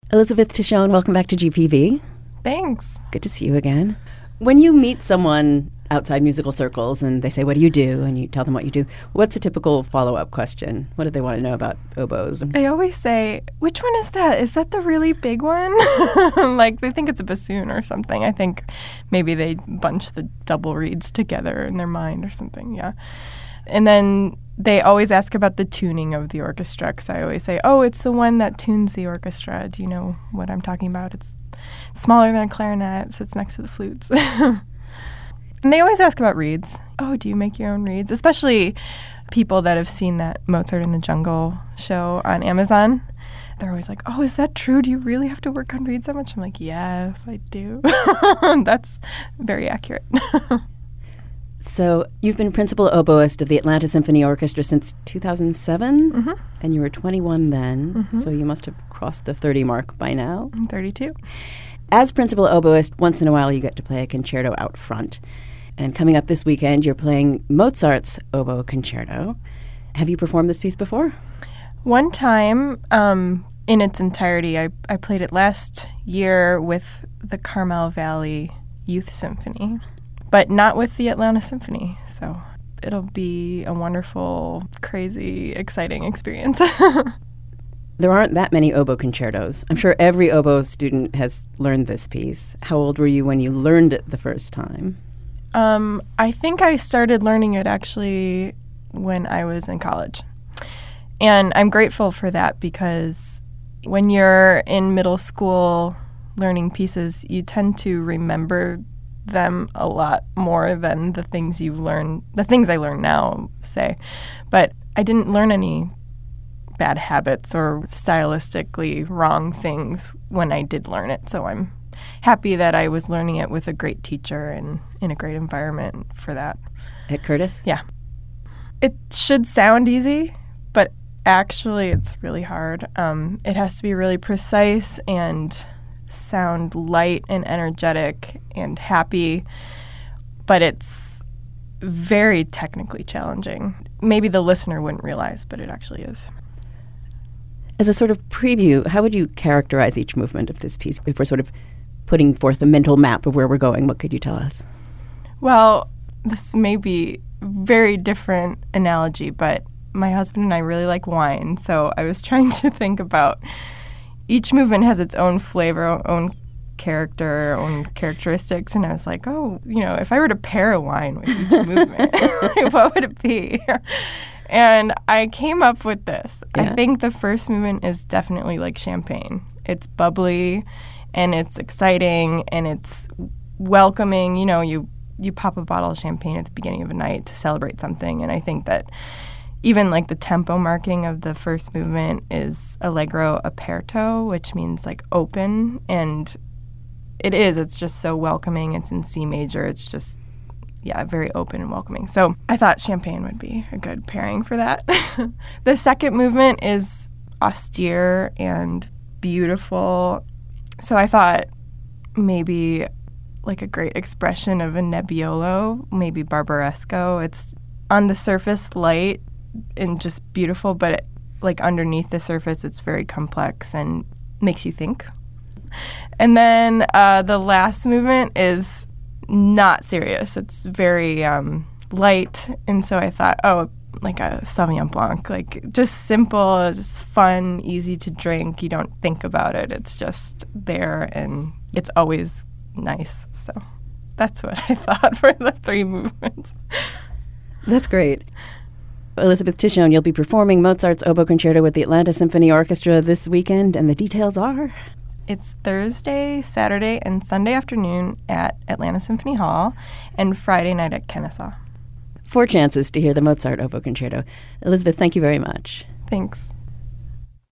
Elizabeth Tichon, welcome back to GPV. Thanks. Good to see you again. When you meet someone outside musical circles and they say, what do you do? And you tell them what you do, what's a typical follow-up question? What do they want to know about oboes? They always say, which one is that? Is that the really big one? Like, they think it's a bassoon or something. I think maybe they bunch the double reeds together in their mind or something, yeah. And then they always ask about the tuning of the orchestra, because I always say, oh, it's the one that tunes the orchestra. Do you know what I'm talking about? It's smaller than a clarinet, sits next to the flutes. And they always ask about reeds. Oh, do you make your own reeds? Especially people that have seen that Mozart in the Jungle show on Amazon. They're always like, oh, is that true? Do you really have to work on reeds that much? I'm like, yes, I do. That's very accurate. So you've been principal oboist of the Atlanta Symphony Orchestra since 2007, and you were 21 then, so you must have crossed the 30 mark by now. I'm 32. As principal oboist, once in a while you get to play a concerto out front. And coming up this weekend, you're playing Mozart's Oboe Concerto. Have you performed this piece before? One time, in its entirety, I played it last year with the Carmel Valley Youth Symphony, but not with the Atlanta Symphony. So it'll be a wonderful, crazy, exciting experience. There aren't that many oboe concertos. I'm sure every oboe student has learned this piece. How old were you when you learned it the first time? I think I started learning it actually when I was in college. And I'm grateful for that, because when you're in middle school learning pieces, you tend to remember them a lot more than the things you've learned, the things I learn now, say. But I didn't learn any bad habits or stylistically wrong things when I did learn it. So I'm happy that I was learning it with a great teacher and in a great environment for that. At Curtis? Yeah. It should sound easy, but actually it's really hard. It has to be really precise and sound light and energetic and happy, but it's very technically challenging. Maybe the listener wouldn't realize, but it actually is. As a sort of preview, how would you characterize each movement of this piece? If we're sort of putting forth a mental map of where we're going, what could you tell us? Well, this may be a very different analogy, but my husband and I really like wine, so I was trying to think about each movement has its own flavor, own character, own characteristics, and I was like, oh, if I were to pair a wine with each movement, what would it be? And I came up with this. Yeah. I think the first movement is definitely like champagne. It's bubbly, and it's exciting, and it's welcoming. You pop a bottle of champagne at the beginning of a night to celebrate something, and I think that even like the tempo marking of the first movement is allegro aperto, which means like open, and it's just so welcoming. It's in C major. It's just, very open and welcoming. So I thought champagne would be a good pairing for that. The second movement is austere and beautiful. So I thought maybe like a great expression of a Nebbiolo, maybe Barbaresco. It's on the surface light and just beautiful, but like underneath the surface, it's very complex and makes you think. And then the last movement is not serious. It's very light, and so I thought, like a Sauvignon Blanc, like just simple, just fun, easy to drink. You don't think about it. It's just there, and it's always nice. So that's what I thought for the three movements. That's great. Elizabeth Tichon, you'll be performing Mozart's Oboe Concerto with the Atlanta Symphony Orchestra this weekend, and the details are? It's Thursday, Saturday, and Sunday afternoon at Atlanta Symphony Hall, and Friday night at Kennesaw. 4 chances to hear the Mozart Oboe Concerto. Elizabeth, thank you very much. Thanks.